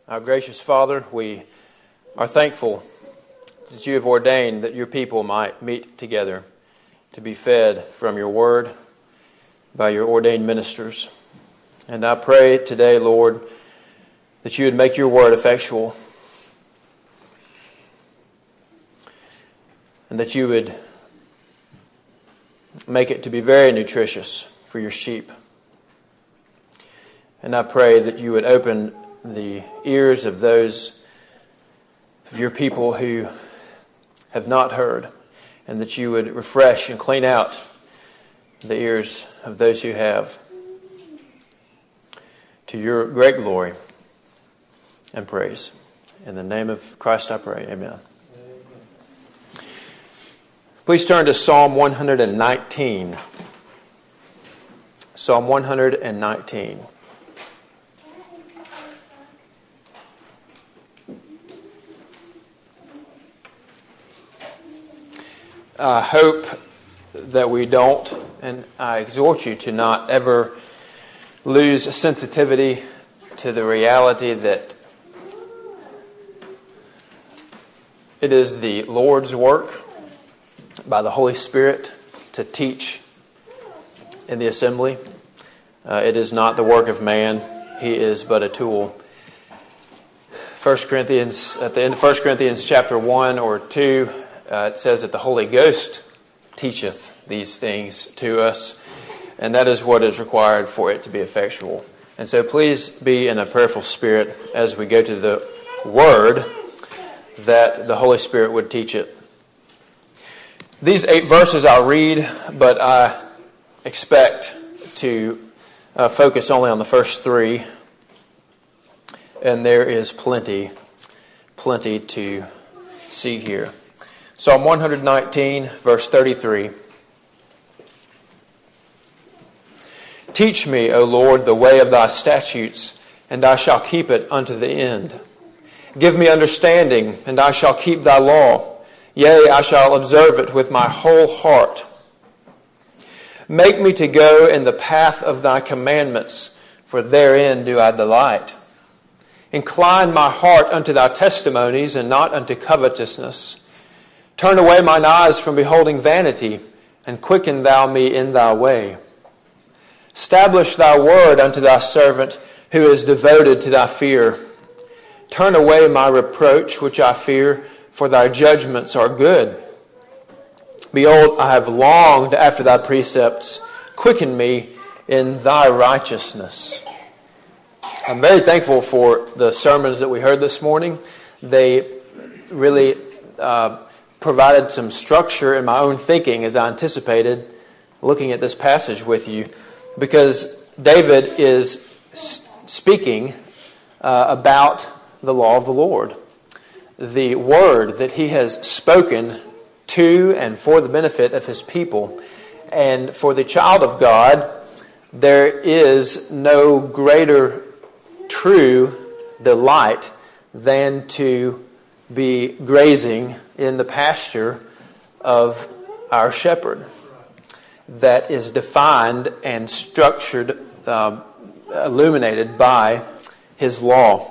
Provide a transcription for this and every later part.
Our gracious Father, we are thankful that you have ordained that your people might meet together to be fed from your word by your ordained ministers. And I pray today, Lord, that you would make your word effectual and that you would make it to be very nutritious for your sheep. And I pray that you would open the ears of those of your people who have not heard, and that you would refresh and clean out the ears of those who have. To your great glory and praise. In the name of Christ I pray. Amen. Please turn to Psalm 119. Psalm 119. I hope that we don't, and I exhort you to not ever lose sensitivity to the reality that it is the Lord's work by the Holy Spirit to teach in the assembly. It is not the work of man. He is but a tool. 1 Corinthians, at the end of 1 Corinthians chapter 1 or 2, it says that the Holy Ghost teacheth these things to us, and that is what is required for it to be effectual. And so please be in a prayerful spirit as we go to the Word, that the Holy Spirit would teach it. These 8 verses I'll read, but I expect to focus only on the first 3, and there is plenty to see here. Psalm 119, verse 33. Teach me, O Lord, the way of thy statutes, and I shall keep it unto the end. Give me understanding, and I shall keep thy law. Yea, I shall observe it with my whole heart. Make me to go in the path of thy commandments, for therein do I delight. Incline my heart unto thy testimonies, and not unto covetousness. Turn away mine eyes from beholding vanity, and quicken thou me in thy way. Establish thy word unto thy servant, who is devoted to thy fear. Turn away my reproach, which I fear, for thy judgments are good. Behold, I have longed after thy precepts. Quicken me in thy righteousness. I'm very thankful for the sermons that we heard this morning. They really provided some structure in my own thinking as I anticipated looking at this passage with you, because David is speaking about the law of the Lord, the word that he has spoken to and for the benefit of his people. And for the child of God, there is no greater true delight than to be grazing in the pasture of our shepherd that is defined and structured, illuminated by his law.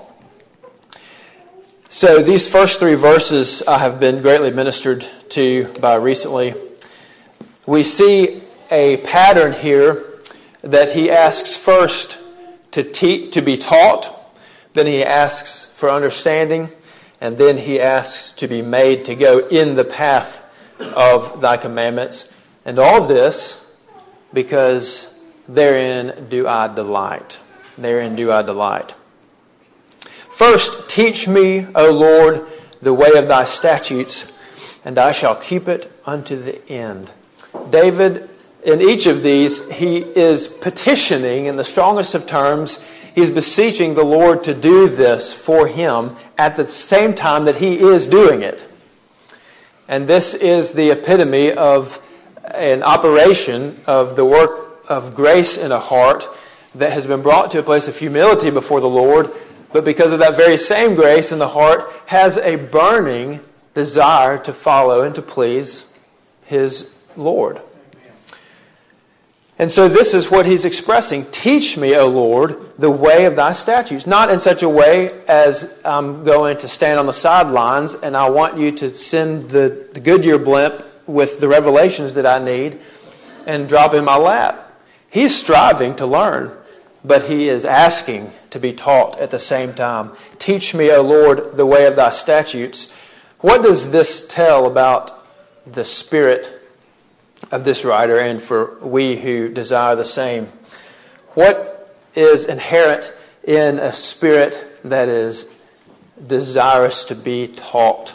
So these first 3 verses I have been greatly ministered to by recently. We see a pattern here that he asks first to be taught, then he asks for understanding, and then he asks to be made to go in the path of thy commandments. And all this because therein do I delight. Therein do I delight. First, teach me, O Lord, the way of thy statutes, and I shall keep it unto the end. David, in each of these, he is petitioning in the strongest of terms. He's beseeching the Lord to do this for him at the same time that he is doing it. And this is the epitome of an operation of the work of grace in a heart that has been brought to a place of humility before the Lord, but because of that very same grace in the heart, has a burning desire to follow and to please his Lord. And so this is what he's expressing. Teach me, O Lord, the way of thy statutes. Not in such a way as I'm going to stand on the sidelines and I want you to send the Goodyear blimp with the revelations that I need and drop in my lap. He's striving to learn, but he is asking to be taught at the same time. Teach me, O Lord, the way of thy statutes. What does this tell about the spirit of this writer and for we who desire the same? What is inherent in a spirit that is desirous to be taught?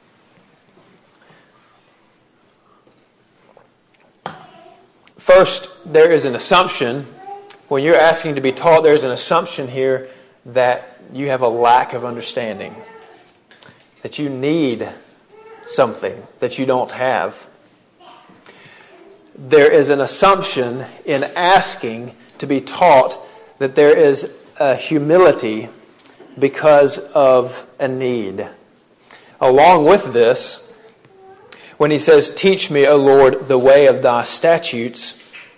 First, there is an assumption. When you're asking to be taught, there's an assumption here that you have a lack of understanding, that you need something that you don't have. There is an assumption in asking to be taught that there is a humility because of a need. Along with this, when he says, teach me, O Lord, the way of thy statutes,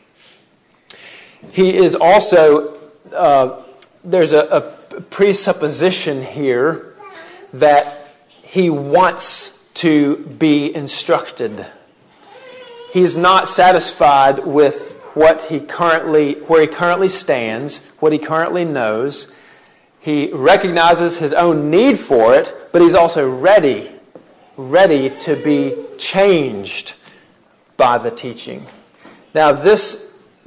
he is also, there's a presupposition here that he wants to be instructed. He's not satisfied with where he currently stands, what he currently knows. He recognizes his own need for it, but he's also ready to be changed by the teaching. Now, this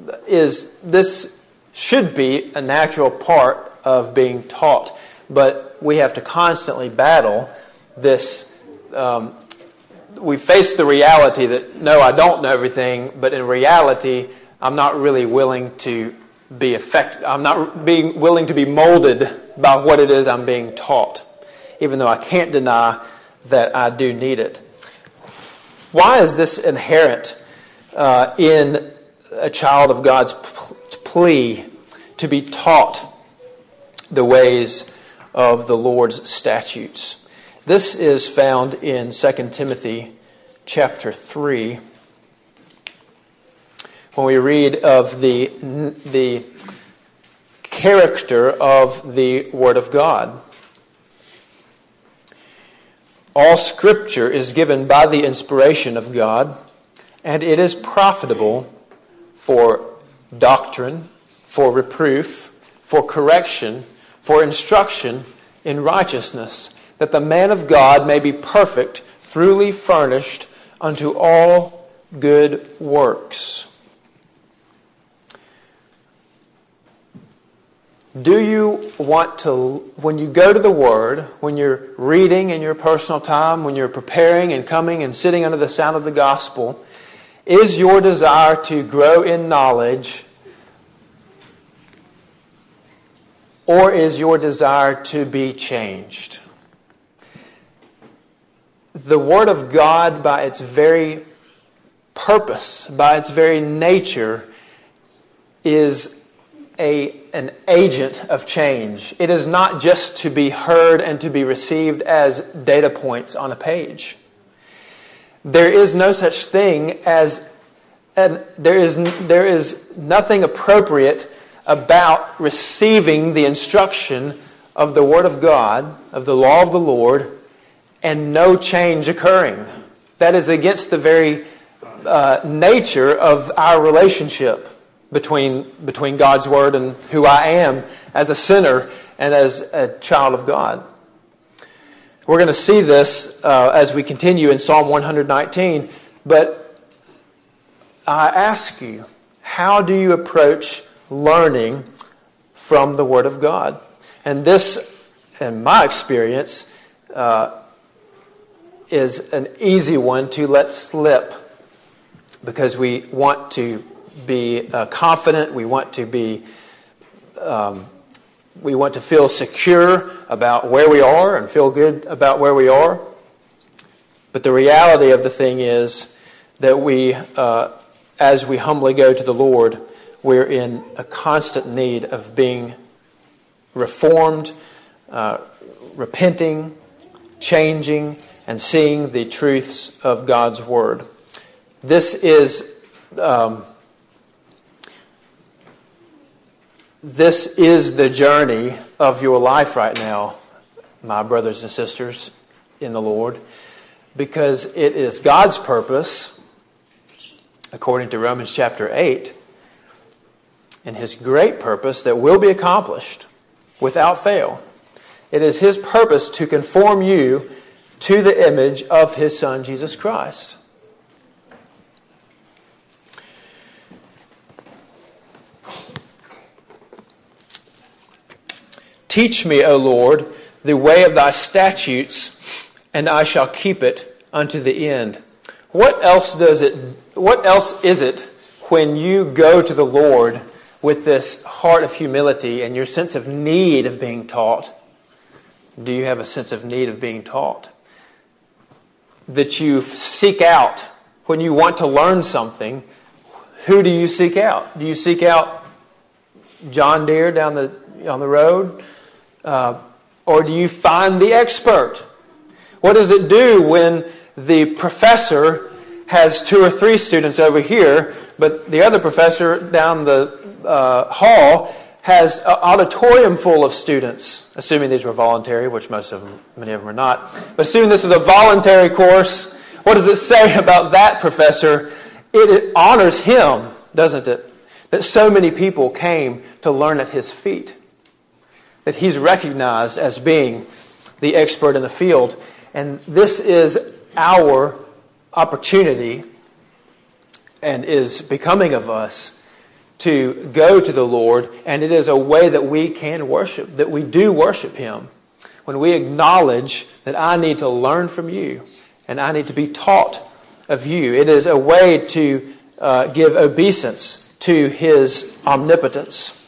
should be a natural part of being taught, but we have to constantly battle this. We face the reality that, no, I don't know everything, but in reality, I'm not really willing to be affected. I'm not being willing to be molded by what it is I'm being taught, even though I can't deny that I do need it. Why is this inherent in a child of God's plea to be taught the ways of the Lord's statutes? This is found in 2 Timothy chapter 3. When we read of the character of the Word of God. All Scripture is given by the inspiration of God, and it is profitable for doctrine, for reproof, for correction, for instruction in righteousness, that the man of God may be perfect, thoroughly furnished unto all good works. Do you want to, when you go to the Word, when you're reading in your personal time, when you're preparing and coming and sitting under the sound of the gospel, is your desire to grow in knowledge, or is your desire to be changed? The Word of God, by its very purpose, by its very nature, is an agent of change. It is not just to be heard and to be received as data points on a page. There is no such thing as, there is nothing appropriate about receiving the instruction of the Word of God, of the law of the Lord, and no change occurring. That is against the very nature of our relationship between God's Word and who I am as a sinner and as a child of God. We're going to see this as we continue in Psalm 119, but I ask you, how do you approach learning from the Word of God? And this, in my experience, is an easy one to let slip because we want to be confident. We want to feel secure about where we are and feel good about where we are. But the reality of the thing is that we, as we humbly go to the Lord, we're in a constant need of being reformed, repenting, changing, and seeing the truths of God's Word. This is This is the journey of your life right now, my brothers and sisters in the Lord, because it is God's purpose, according to Romans chapter 8, and His great purpose that will be accomplished without fail. It is His purpose to conform you to the image of His Son, Jesus Christ. Teach me, O Lord, the way of thy statutes, and I shall keep it unto the end. What else is it when you go to the Lord with this heart of humility and your sense of need of being taught? Do you have a sense of need of being taught? That you seek out when you want to learn something? Who do you seek out? Do you seek out John Deere on the road? Or do you find the expert? What does it do when the professor has 2 or 3 students over here, but the other professor down the hall has an auditorium full of students, assuming these were voluntary, which many of them are not. But assuming this is a voluntary course, what does it say about that professor? It honors him, doesn't it? That so many people came to learn at his feet. That he's recognized as being the expert in the field. And this is our opportunity, and is becoming of us, to go to the Lord, and it is a way that we can worship, that we do worship Him. When we acknowledge that I need to learn from you, and I need to be taught of you. It is a way to give obeisance to His omnipotence.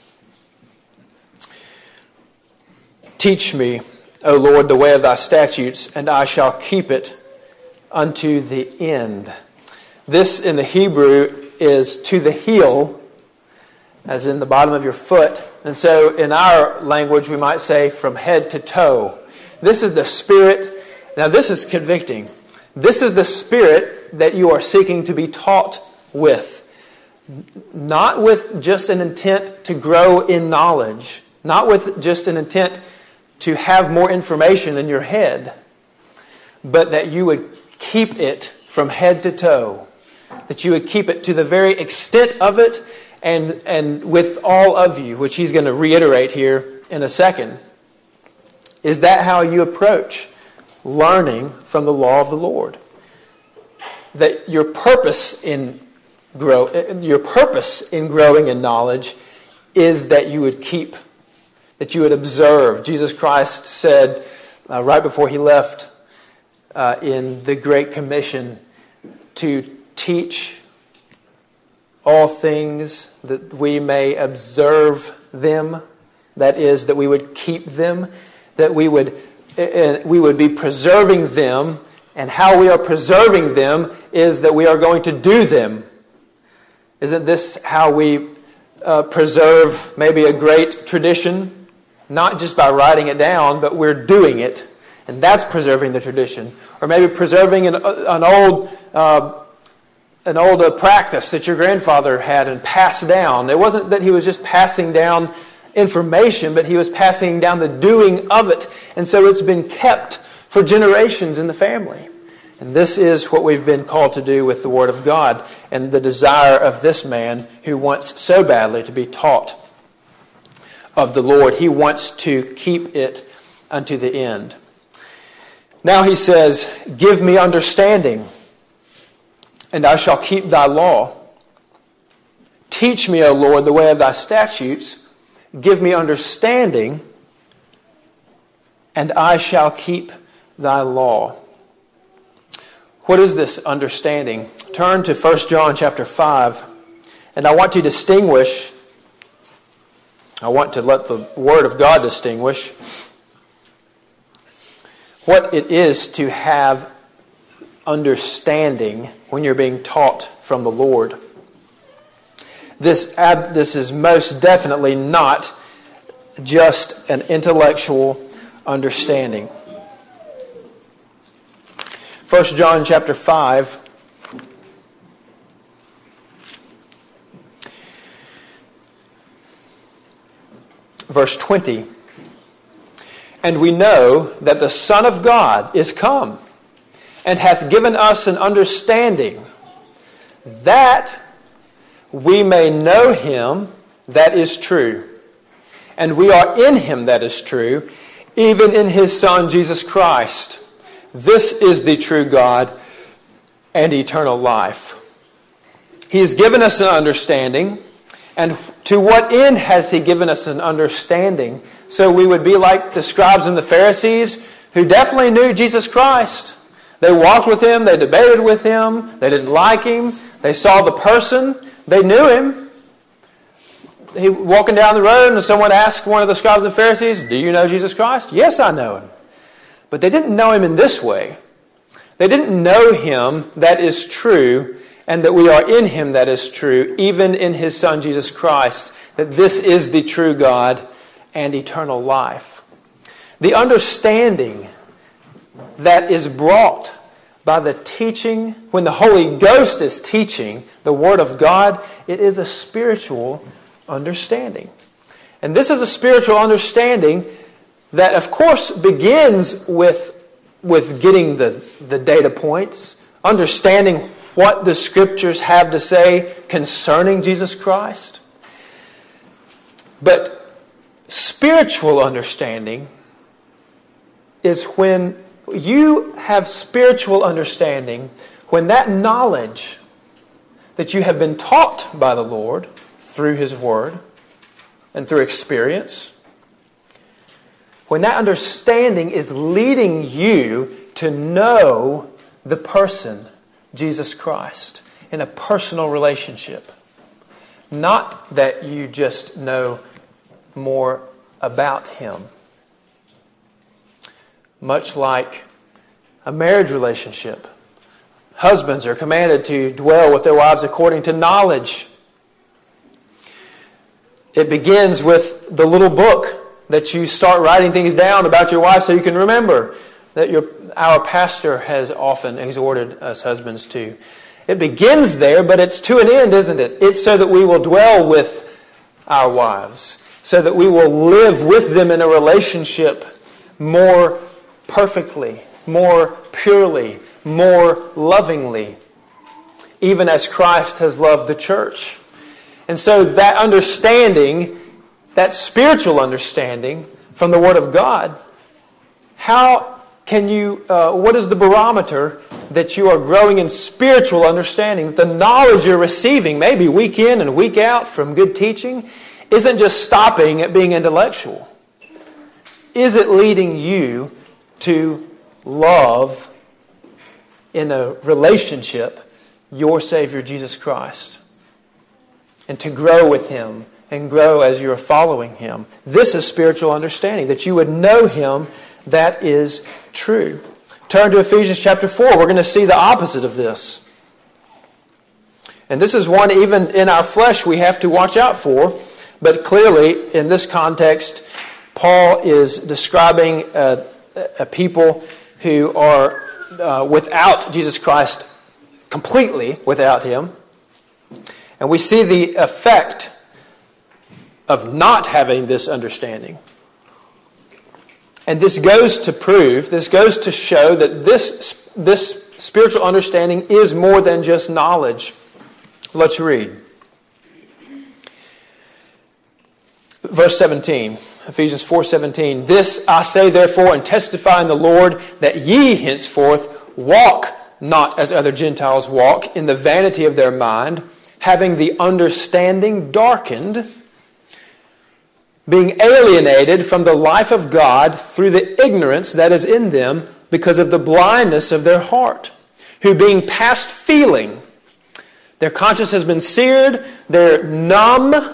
Teach me, O Lord, the way of thy statutes, and I shall keep it unto the end. This in the Hebrew is to the heel, as in the bottom of your foot. And so in our language we might say from head to toe. This is the Spirit. Now this is convicting. This is the Spirit that you are seeking to be taught with. Not with just an intent to grow in knowledge. Not with just an intent to have more information in your head. But that you would keep it from head to toe. That you would keep it to the very extent of it, and with all of you, which he's going to reiterate here in a second. Is that how you approach learning from the law of the Lord? That your purpose in growing in knowledge is that you would keep, that you would observe. Jesus Christ said right before He left in the Great Commission to teach all things that we may observe them. That is, that we would keep them, that we would be preserving them, and how we are preserving them is that we are going to do them. Isn't this how we preserve maybe a great tradition? Not just by writing it down, but we're doing it. And that's preserving the tradition. Or maybe preserving an old practice that your grandfather had and passed down. It wasn't that he was just passing down information, but he was passing down the doing of it. And so it's been kept for generations in the family. And this is what we've been called to do with the Word of God, and the desire of this man who wants so badly to be taught of the Lord. He wants to keep it unto the end. Now he says, give me understanding, and I shall keep thy law. Teach me, O Lord, the way of thy statutes. Give me understanding, and I shall keep thy law. What is this understanding? Turn to 1 John chapter 5, and I want to let the Word of God distinguish what it is to have understanding when you're being taught from the Lord. This is most definitely not just an intellectual understanding. 1 John chapter 5. verse 20. And we know that the Son of God is come, and hath given us an understanding, that we may know Him that is true. And we are in Him that is true, even in His Son Jesus Christ. This is the true God and eternal life. He has given us an understanding. And to what end has He given us an understanding? So we would be like the scribes and the Pharisees, who definitely knew Jesus Christ. They walked with Him, they debated with Him, they didn't like Him, they saw the person, they knew Him. He walking down the road and someone asked one of the scribes and Pharisees, "Do you know Jesus Christ?" "Yes, I know Him." But they didn't know Him in this way. They didn't know Him that is true, and that we are in Him that is true, even in His Son Jesus Christ, that this is the true God and eternal life. The understanding that is brought by the teaching, when the Holy Ghost is teaching the Word of God, it is a spiritual understanding. And this is a spiritual understanding that, of course, begins with getting the data points, understanding what the Scriptures have to say concerning Jesus Christ. But spiritual understanding is when you have spiritual understanding, when that knowledge that you have been taught by the Lord through His Word and through experience, when that understanding is leading you to know the person, Jesus Christ, in a personal relationship. Not that you just know more about Him. Much like a marriage relationship. Husbands are commanded to dwell with their wives according to knowledge. It begins with the little book that you start writing things down about your wife so you can remember, that our pastor has often exhorted us husbands to. It begins there, but it's to an end, isn't it? It's so that we will dwell with our wives, so that we will live with them in a relationship more perfectly, more purely, more lovingly, even as Christ has loved the church. And so that understanding, that spiritual understanding from the Word of God, how can you, what is the barometer that you are growing in spiritual understanding? The knowledge you're receiving, maybe week in and week out from good teaching, isn't just stopping at being intellectual. Is it leading you to love in a relationship your Savior Jesus Christ? And to grow with Him and grow as you're following Him. This is spiritual understanding, that you would know Him that is true. Turn to Ephesians chapter 4. We're going to see the opposite of this. And this is one even in our flesh we have to watch out for. But clearly, in this context, Paul is describing a people who are without Jesus Christ, completely without Him. And we see the effect of not having this understanding. And this goes to show that this spiritual understanding is more than just knowledge. Let's read. Verse 17, Ephesians 4:17. This I say therefore and testify in the Lord, that ye henceforth walk not as other Gentiles walk, in the vanity of their mind, having the understanding darkened, being alienated from the life of God through the ignorance that is in them because of the blindness of their heart, who being past feeling, their conscience has been seared, they're numb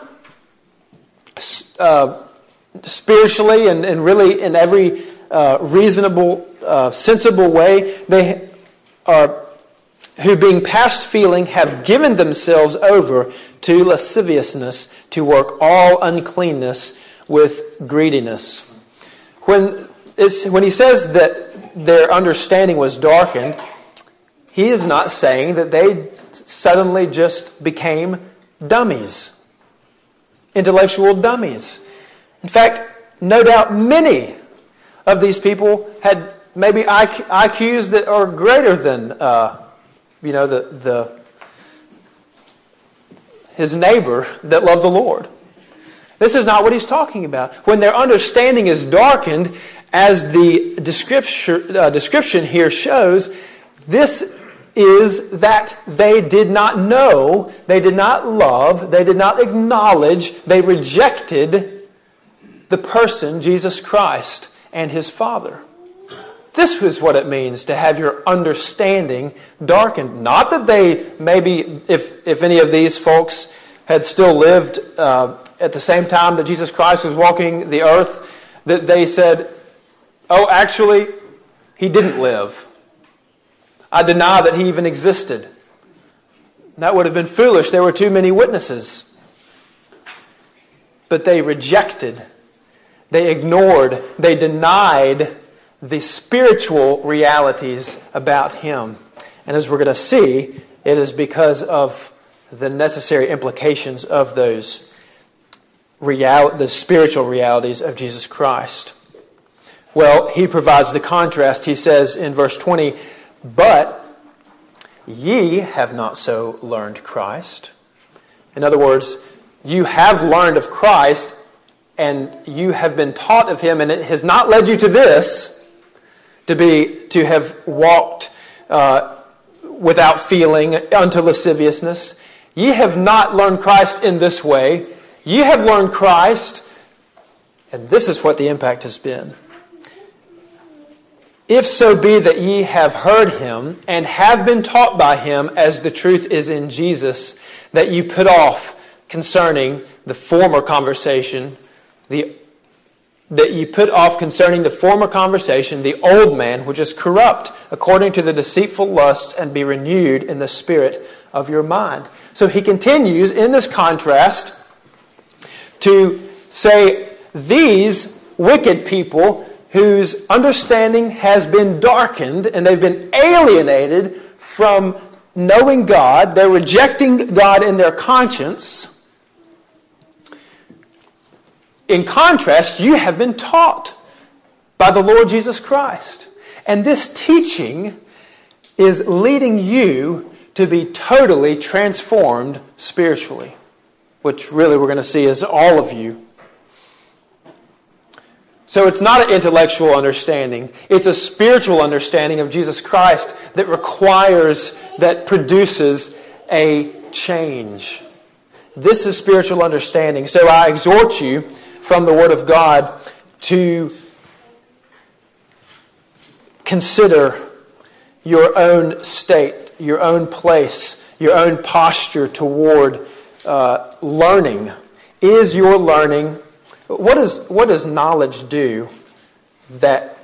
spiritually and really in every reasonable, sensible way. They are, who being past feeling have given themselves over to lasciviousness, to work all uncleanness with greediness. When he says that their understanding was darkened, he is not saying that they suddenly just became dummies, intellectual dummies. In fact, no doubt many of these people had maybe IQs that are greater than his neighbor that loved the Lord. This is not what he's talking about. When their understanding is darkened, as the description here shows, this is that they did not know, they did not love, they did not acknowledge, they rejected the person, Jesus Christ, and His Father. This is what it means to have your understanding darkened. Not that they, maybe, if any of these folks had still lived at the same time that Jesus Christ was walking the earth, that they said, oh, actually, He didn't live. I deny that He even existed. That would have been foolish. There were too many witnesses. But they rejected, they ignored, they denied the spiritual realities about Him. And as we're going to see, it is because of the necessary implications of those the spiritual realities of Jesus Christ. Well, he provides the contrast. He says in verse 20, but ye have not so learned Christ. In other words, you have learned of Christ and you have been taught of Him, and it has not led you to this, to have walked without feeling unto lasciviousness. Ye have not learned Christ in this way. Ye have learned Christ, and this is what the impact has been. If so be that ye have heard Him and have been taught by Him, as the truth is in Jesus, that you put off concerning the former conversation, the old man, which is corrupt according to the deceitful lusts, and be renewed in the spirit of your mind. So he continues in this contrast to say, these wicked people whose understanding has been darkened and they've been alienated from knowing God, they're rejecting God in their conscience. In contrast, you have been taught by the Lord Jesus Christ. And this teaching is leading you to be totally transformed spiritually, which really we're going to see is all of you. So it's not an intellectual understanding. It's a spiritual understanding of Jesus Christ that produces a change. This is spiritual understanding. So I exhort you from the Word of God to consider your own state, your own place, your own posture toward learning. Is your learning, what does knowledge do that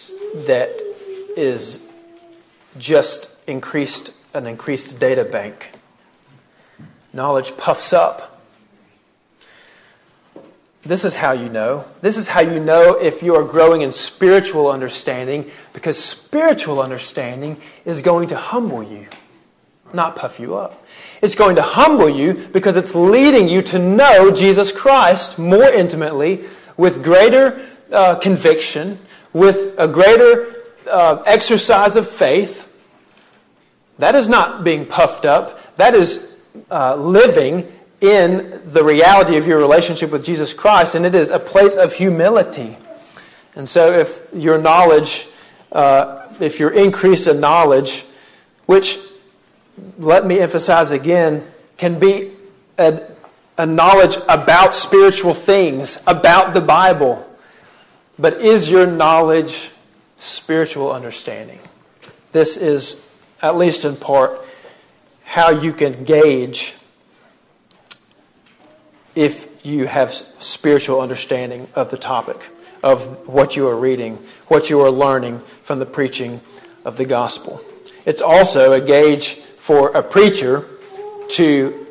is just an increased data bank? Knowledge puffs up. This is how you know. This is how you know if you are growing in spiritual understanding, because spiritual understanding is going to humble you, not puff you up. It's going to humble you because it's leading you to know Jesus Christ more intimately, with greater conviction, with a greater exercise of faith. That is not being puffed up. That is living in the reality of your relationship with Jesus Christ, and it is a place of humility. And so if your knowledge, if your increase in knowledge, which, let me emphasize again, can be a knowledge about spiritual things, about the Bible, but is your knowledge spiritual understanding? This is, at least in part, how you can gauge if you have spiritual understanding of the topic, of what you are reading, what you are learning from the preaching of the gospel. It's also a gauge for a preacher to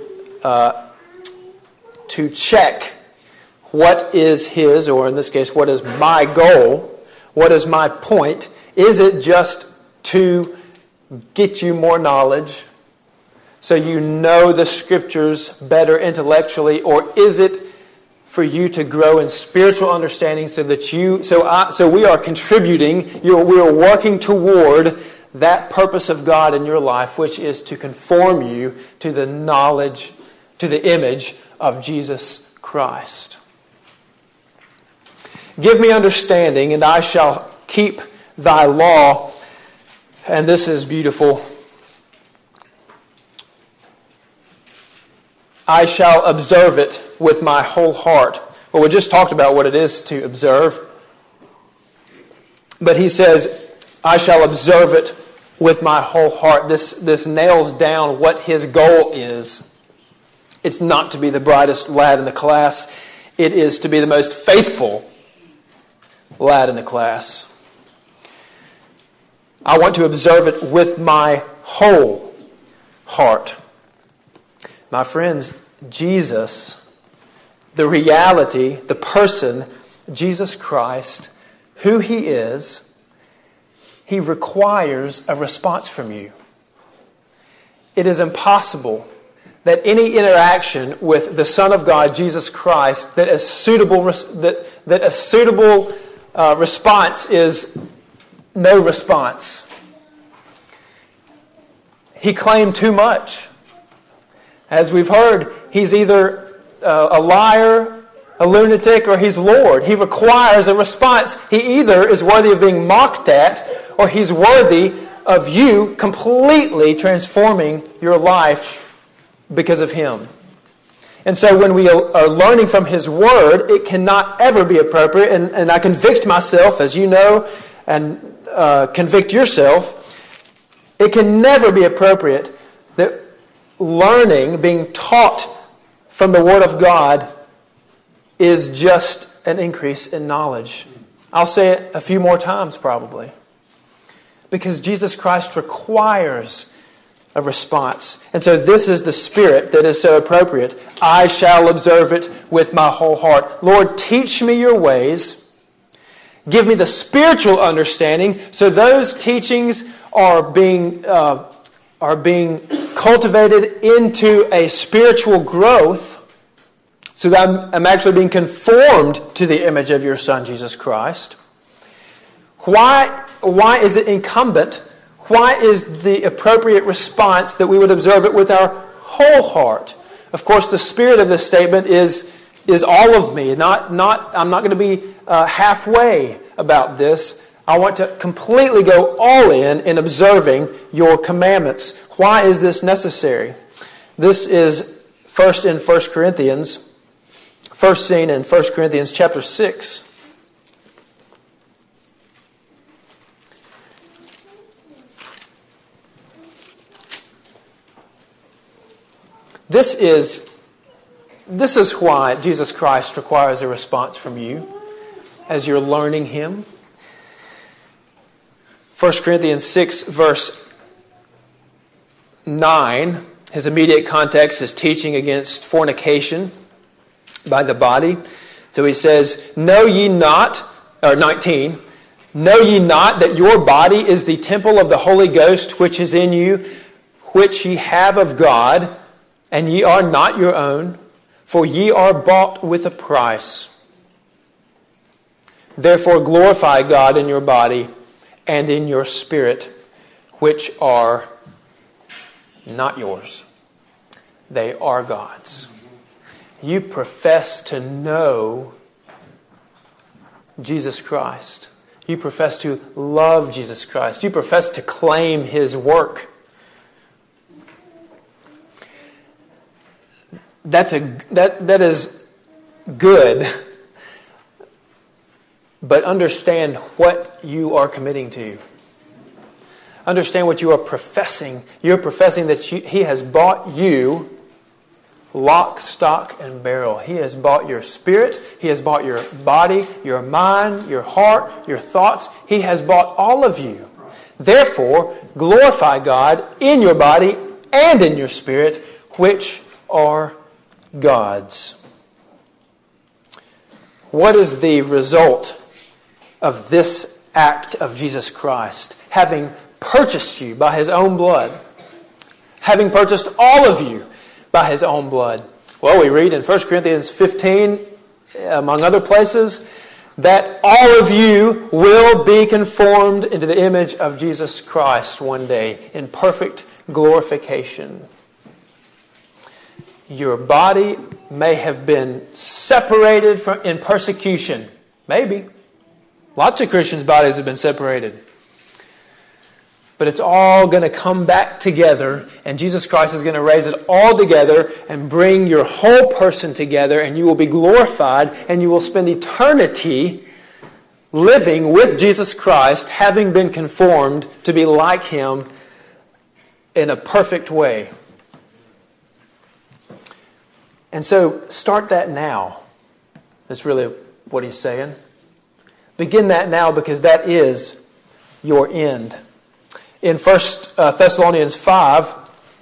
check what is his, or in this case, what is my goal, what is my point. Is it just to get you more knowledge, so you know the Scriptures better intellectually, or is it for you to grow in spiritual understanding so we are contributing, we are working toward that purpose of God in your life, which is to conform you to the knowledge, to the image of Jesus Christ. Give me understanding, and I shall keep thy law. And this is beautiful. I shall observe it with my whole heart. Well, we just talked about what it is to observe. But he says, I shall observe it with my whole heart. This nails down what his goal is. It's not to be the brightest lad in the class. It is to be the most faithful lad in the class. I want to observe it with my whole heart. My friends, Jesus, the reality, the person, Jesus Christ, who He is, He requires a response from you. It is impossible that any interaction with the Son of God, Jesus Christ, that a suitable response is no response. He claimed too much. As we've heard, He's either a liar, a lunatic, or He's Lord. He requires a response. He either is worthy of being mocked at, or He's worthy of you completely transforming your life because of Him. And so when we are learning from His Word, it cannot ever be appropriate, and I convict myself, as you know, and convict yourself, it can never be appropriate that learning, being taught from the Word of God, is just an increase in knowledge. I'll say it a few more times probably. Because Jesus Christ requires a response. And so this is the spirit that is so appropriate. I shall observe it with my whole heart. Lord, teach me your ways. Give me the spiritual understanding so those teachings are being cultivated into a spiritual growth, so that I'm actually being conformed to the image of your Son, Jesus Christ. Why is it incumbent? Why is the appropriate response that we would observe it with our whole heart? Of course, the spirit of this statement is all of me. I'm not going to be halfway about this. I want to completely go all in observing your commandments. Why is this necessary? This is first seen in 1 Corinthians chapter 6. This is why Jesus Christ requires a response from you as you're learning Him. 1 Corinthians 6 verse 9, his immediate context is teaching against fornication by the body. So he says, Know ye not, or 19, Know ye not that your body is the temple of the Holy Ghost which is in you, which ye have of God, and ye are not your own, for ye are bought with a price. Therefore glorify God in your body and in your spirit, which are not yours. They are God's. You profess to know Jesus Christ. You profess to love Jesus Christ. You profess to claim His work. That is good. But understand what you are committing to. Understand what you are professing. You're professing that He has bought you lock, stock, and barrel. He has bought your spirit. He has bought your body, your mind, your heart, your thoughts. He has bought all of you. Therefore, glorify God in your body and in your spirit, which are God's. What is the result of this act of Jesus Christ? Having purchased you by His own blood. Having purchased all of you by His own blood. Well, we read in 1 Corinthians 15, among other places, that all of you will be conformed into the image of Jesus Christ one day in perfect glorification. Your body may have been separated in persecution. Maybe. Lots of Christians' bodies have been separated. But it's all going to come back together, and Jesus Christ is going to raise it all together and bring your whole person together, and you will be glorified, and you will spend eternity living with Jesus Christ, having been conformed to be like Him in a perfect way. And so, start that now. That's really what he's saying. Begin that now, because that is your end. In 1 Thessalonians 5,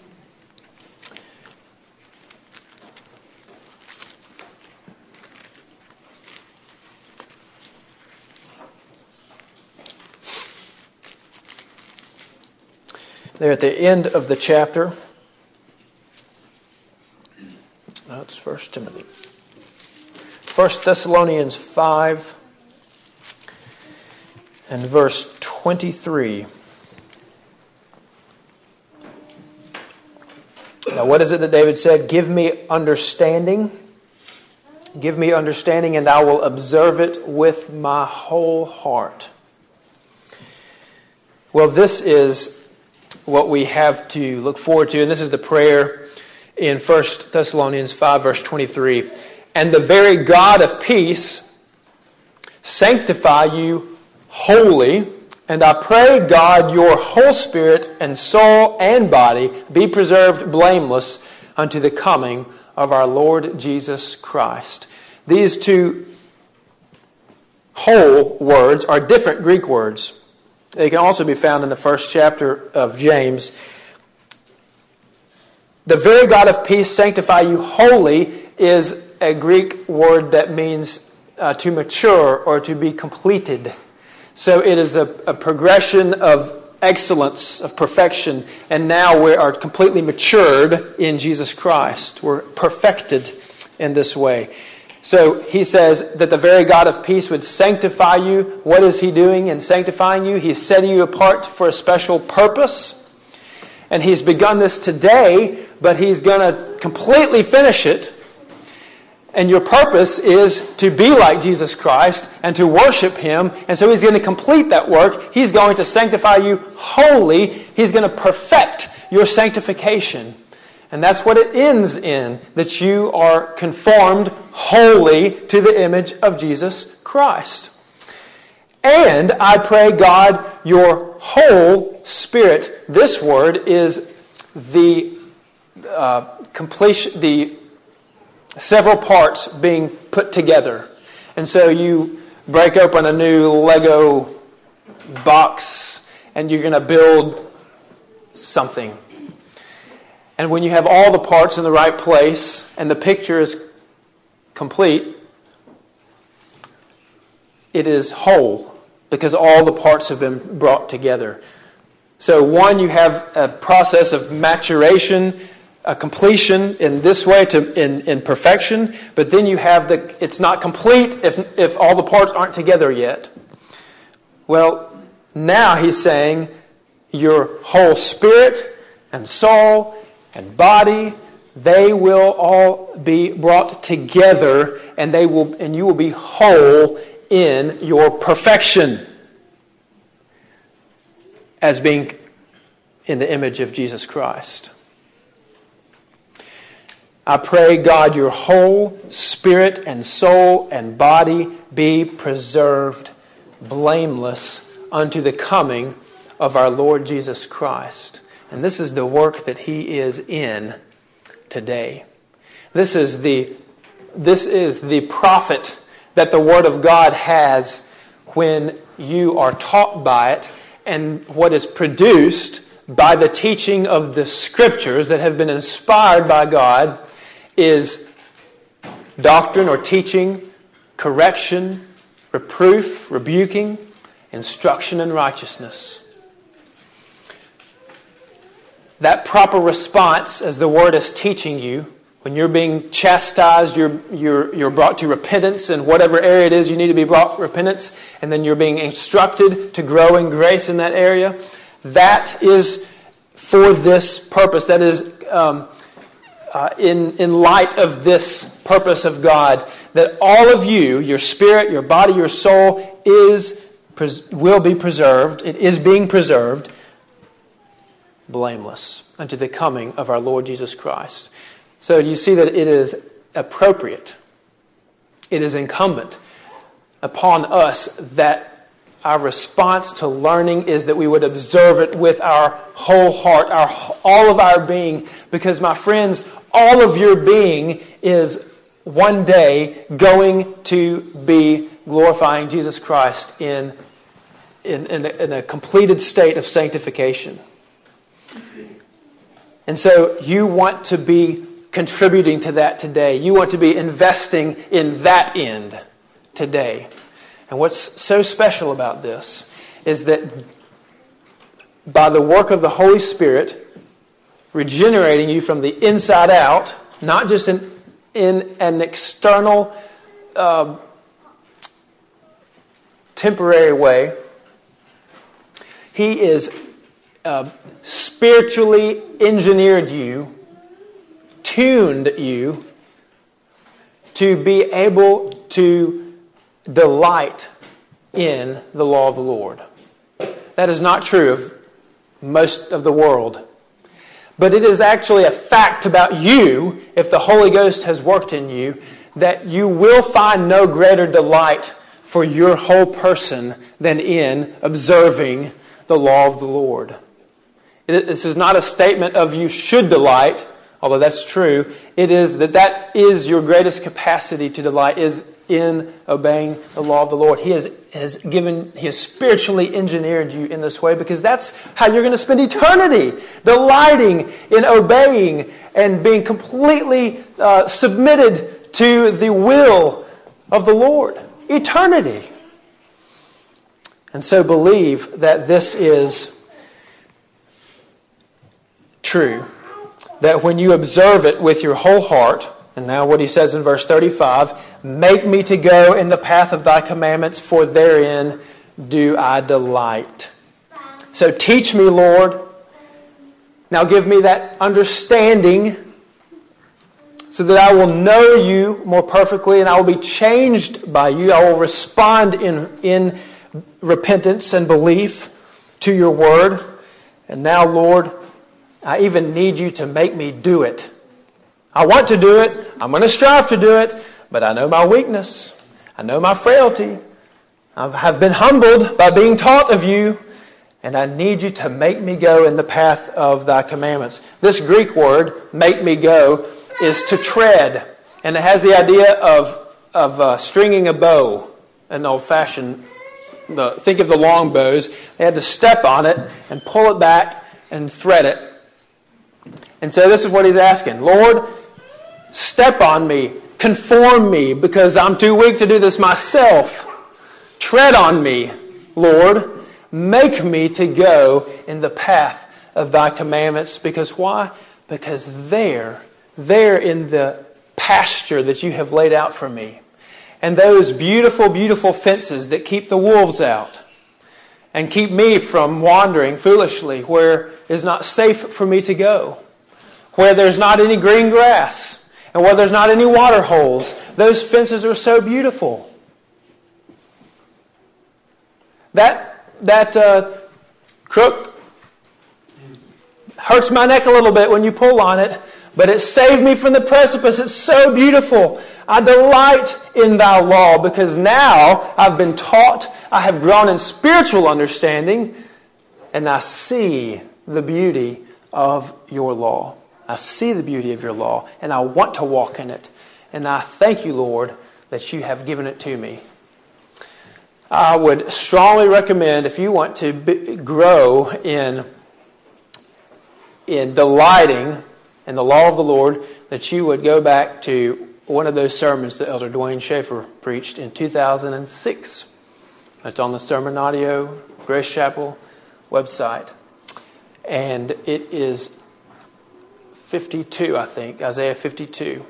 there at the end of the chapter, that's 1 Timothy. 1 Thessalonians 5 and verse 23. Now, what is it that David said? Give me understanding. Give me understanding, and I will observe it with my whole heart. Well, this is what we have to look forward to, and this is the prayer in 1 Thessalonians 5, verse 23. And the very God of peace sanctify you wholly. And I pray, God, your whole spirit and soul and body be preserved blameless unto the coming of our Lord Jesus Christ. These two whole words are different Greek words. They can also be found in the first chapter of James. The very God of peace sanctify you wholly is a Greek word that means to mature or to be completed. So it is a progression of excellence, of perfection, and now we are completely matured in Jesus Christ. We're perfected in this way. So he says that the very God of peace would sanctify you. What is He doing in sanctifying you? He's setting you apart for a special purpose. And He's begun this today, but He's going to completely finish it. And your purpose is to be like Jesus Christ and to worship Him. And so He's going to complete that work. He's going to sanctify you wholly. He's going to perfect your sanctification. And that's what it ends in, that you are conformed wholly to the image of Jesus Christ. And I pray, God, your whole spirit. This word is the completion, the several parts being put together. And so you break open a new Lego box and you're going to build something. And when you have all the parts in the right place and the picture is complete, it is whole because all the parts have been brought together. So one, you have a process of maturation, a completion in this way in perfection, but then you have it's not complete if all the parts aren't together yet. Well, now he's saying your whole spirit and soul and body, they will all be brought together, and you will be whole in your perfection as being in the image of Jesus Christ. I pray, God, your whole spirit and soul and body be preserved blameless unto the coming of our Lord Jesus Christ. And this is the work that He is in today. This is the profit that the Word of God has when you are taught by it, and what is produced by the teaching of the Scriptures that have been inspired by God is doctrine or teaching, correction, reproof, rebuking, instruction in righteousness. That proper response as the Word is teaching you When you're being chastised, you're brought to repentance in whatever area it is you need to be brought to repentance, and then you're being instructed to grow in grace in that area. That is for this purpose. That is in light of this purpose of God, that all of you, your spirit, your body, your soul, will be preserved. It is being preserved, blameless, unto the coming of our Lord Jesus Christ. So you see that it is appropriate, it is incumbent upon us that our response to learning is that we would observe it with our whole heart, all of our being. Because, my friends, all of your being is one day going to be glorifying Jesus Christ in a completed state of sanctification. And so you want to be contributing to that today. You want to be investing in that end today. And what's so special about this is that by the work of the Holy Spirit regenerating you from the inside out, not just in an external, temporary way, He is spiritually engineered you, tuned you to be able to delight in the law of the Lord. That is not true of most of the world. But it is actually a fact about you, if the Holy Ghost has worked in you, that you will find no greater delight for your whole person than in observing the law of the Lord. This is not a statement of you should delight, although that's true. It is that is your greatest capacity to delight, is in obeying the law of the Lord. He has spiritually engineered you in this way, because that's how you're going to spend eternity, delighting in obeying and being completely submitted to the will of the Lord. Eternity. And so believe that this is true. That when you observe it with your whole heart, and now what he says in verse 35, make me to go in the path of thy commandments, for therein do I delight. So teach me, Lord. Now give me that understanding so that I will know you more perfectly and I will be changed by you. I will respond in repentance and belief to your word. And now, Lord, I even need you to make me do it. I want to do it. I'm going to strive to do it. But I know my weakness. I know my frailty. I have been humbled by being taught of you. And I need you to make me go in the path of thy commandments. This Greek word, make me go, is to tread. And it has the idea of stringing a bow. An old-fashioned, think of the long bows. They had to step on it and pull it back and thread it. And so this is what he's asking. Lord, step on me, conform me, because I'm too weak to do this myself. Tread on me, Lord. Make me to go in the path of thy commandments. Because why? Because there in the pasture that you have laid out for me, and those beautiful, beautiful fences that keep the wolves out and keep me from wandering foolishly where it is not safe for me to go, where there's not any green grass, and where there's not any water holes. Those fences are so beautiful. That crook hurts my neck a little bit when you pull on it, but it saved me from the precipice. It's so beautiful. I delight in thy law, because now I've been taught, I have grown in spiritual understanding, and I see the beauty of your law. I see the beauty of your law, and I want to walk in it. And I thank you, Lord, that you have given it to me. I would strongly recommend, if you want to grow in delighting in the law of the Lord, that you would go back to one of those sermons that Elder Dwayne Schaefer preached in 2006. It's on the Sermon Audio Grace Chapel website. And it is 52, I think, Isaiah 52.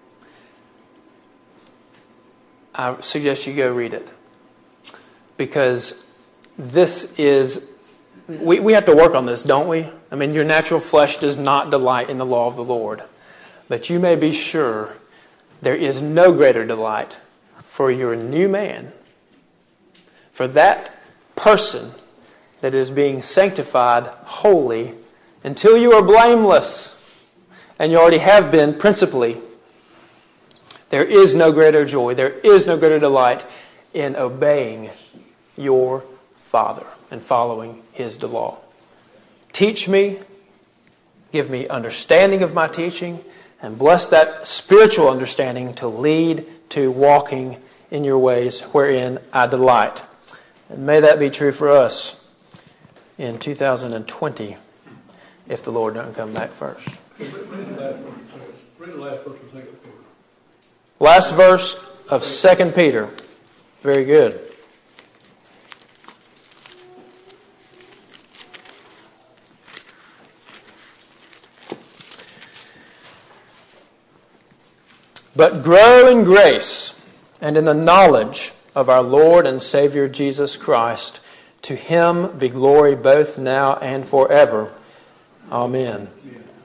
I suggest you go read it. Because this is, we have to work on this, don't we? I mean, your natural flesh does not delight in the law of the Lord. But you may be sure there is no greater delight for your new man, for that person that is being sanctified holy until you are blameless. And you already have been principally. There is no greater joy, there is no greater delight in obeying your Father and following His law. Teach me, give me understanding of my teaching, and bless that spiritual understanding to lead to walking in your ways wherein I delight. And may that be true for us in 2020 if the Lord doesn't come back first. Read the last verse of 2 Peter. Last verse of 2 Peter. Very good. But grow in grace and in the knowledge of our Lord and Savior Jesus Christ. To Him be glory both now and forever. Amen.